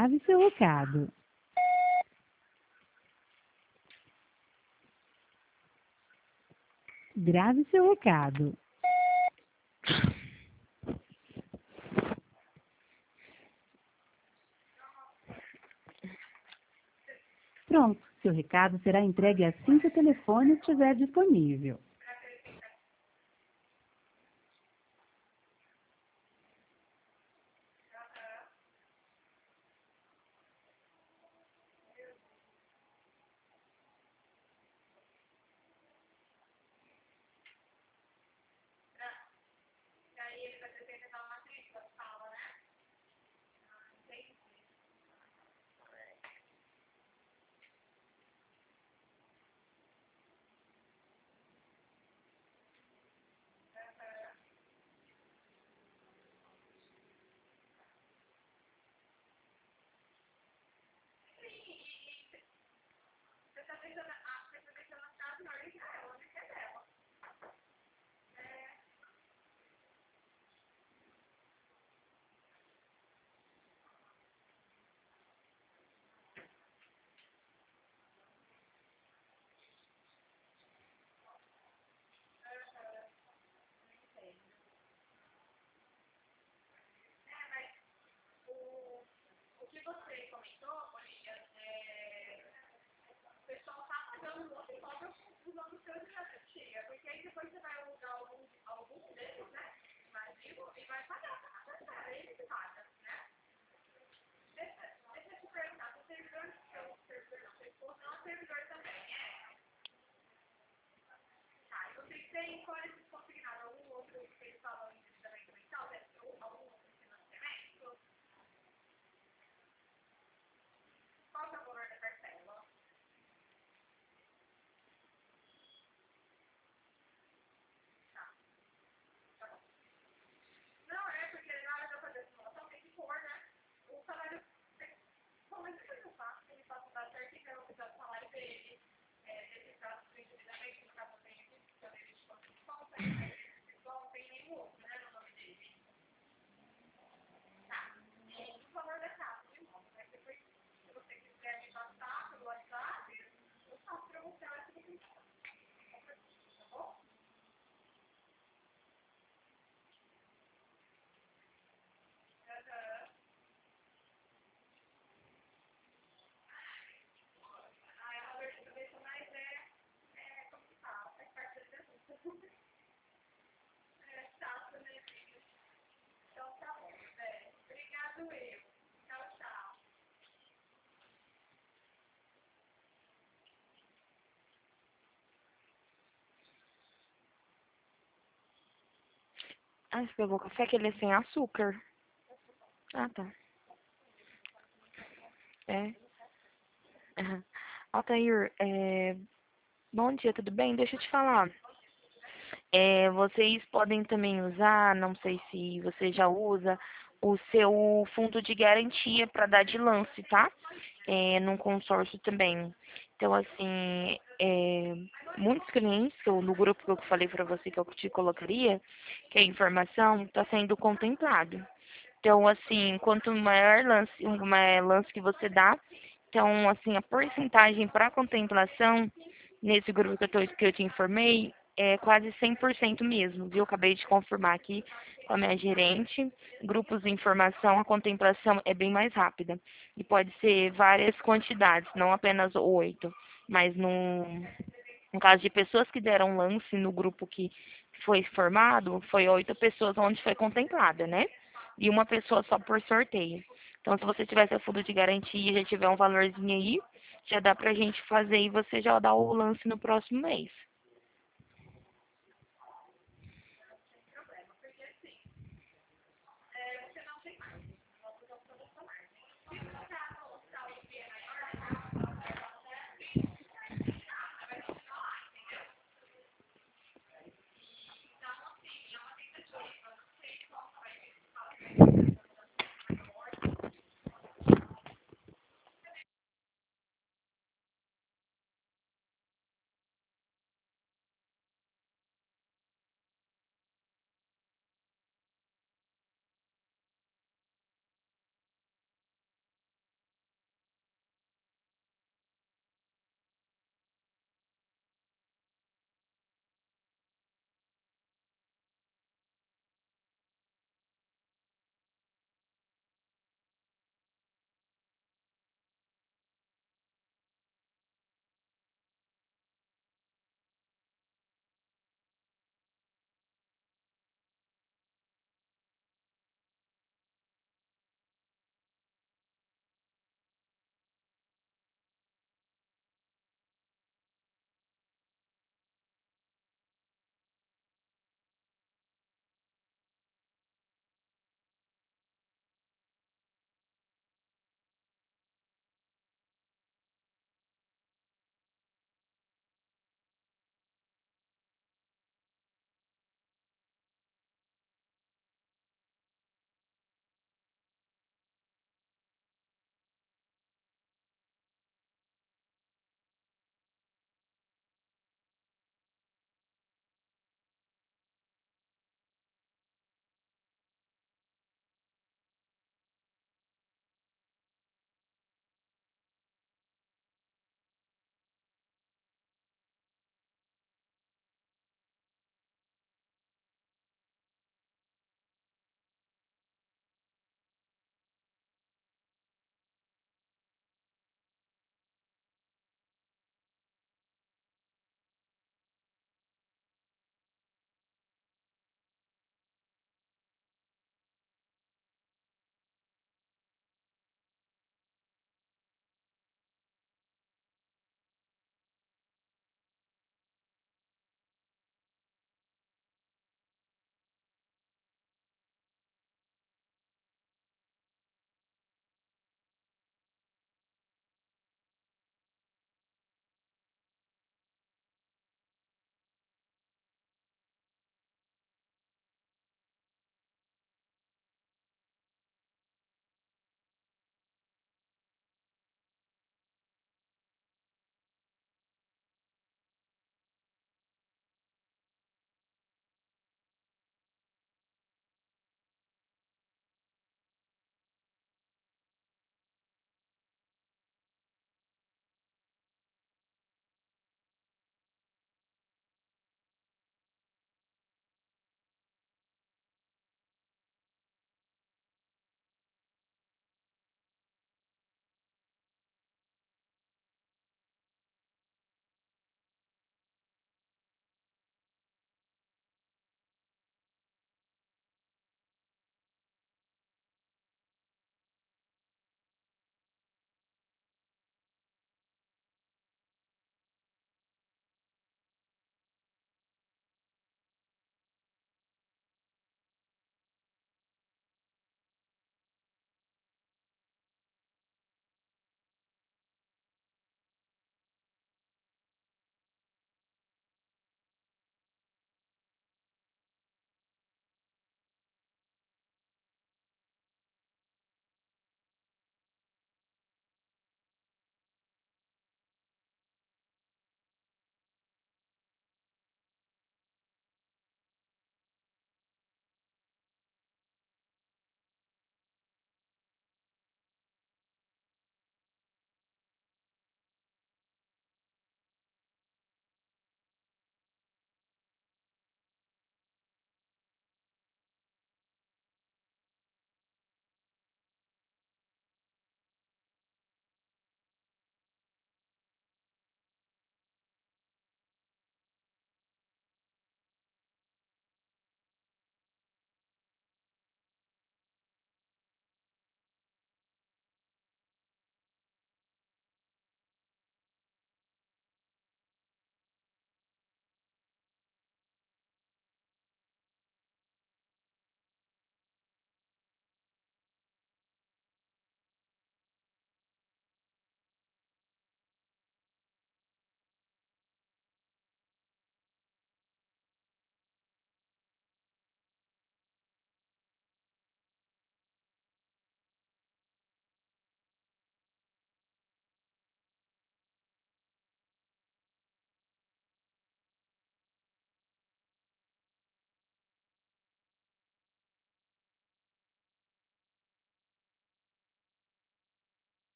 Grave seu recado. Grave seu recado. Pronto, seu recado será entregue assim que o telefone estiver disponível. Ah, você pegou café que ele é sem açúcar. Ah, tá. É. Aham. Altair, bom dia, tudo bem? Deixa eu te falar. Vocês podem também usar, não sei se você já usa, o seu fundo de garantia para dar de lance, tá? Num consórcio também. Então, assim, muitos clientes, no grupo que eu falei para você que eu te colocaria, que a informação está sendo contemplado. Então, assim, quanto maior lance, um maior lance que você dá, então, assim, a porcentagem para contemplação nesse grupo que eu te informei é quase 100% mesmo, viu? Acabei de confirmar aqui com a minha gerente. Grupos de informação, a contemplação é bem mais rápida. E pode ser várias quantidades, não apenas 8. Mas no caso de pessoas que deram lance no grupo que foi formado, foi 8 pessoas onde foi contemplada, né? E uma pessoa só por sorteio. Então, se você tiver seu fundo de garantia e já tiver um valorzinho aí, já dá pra gente fazer e você já dá o lance no próximo mês.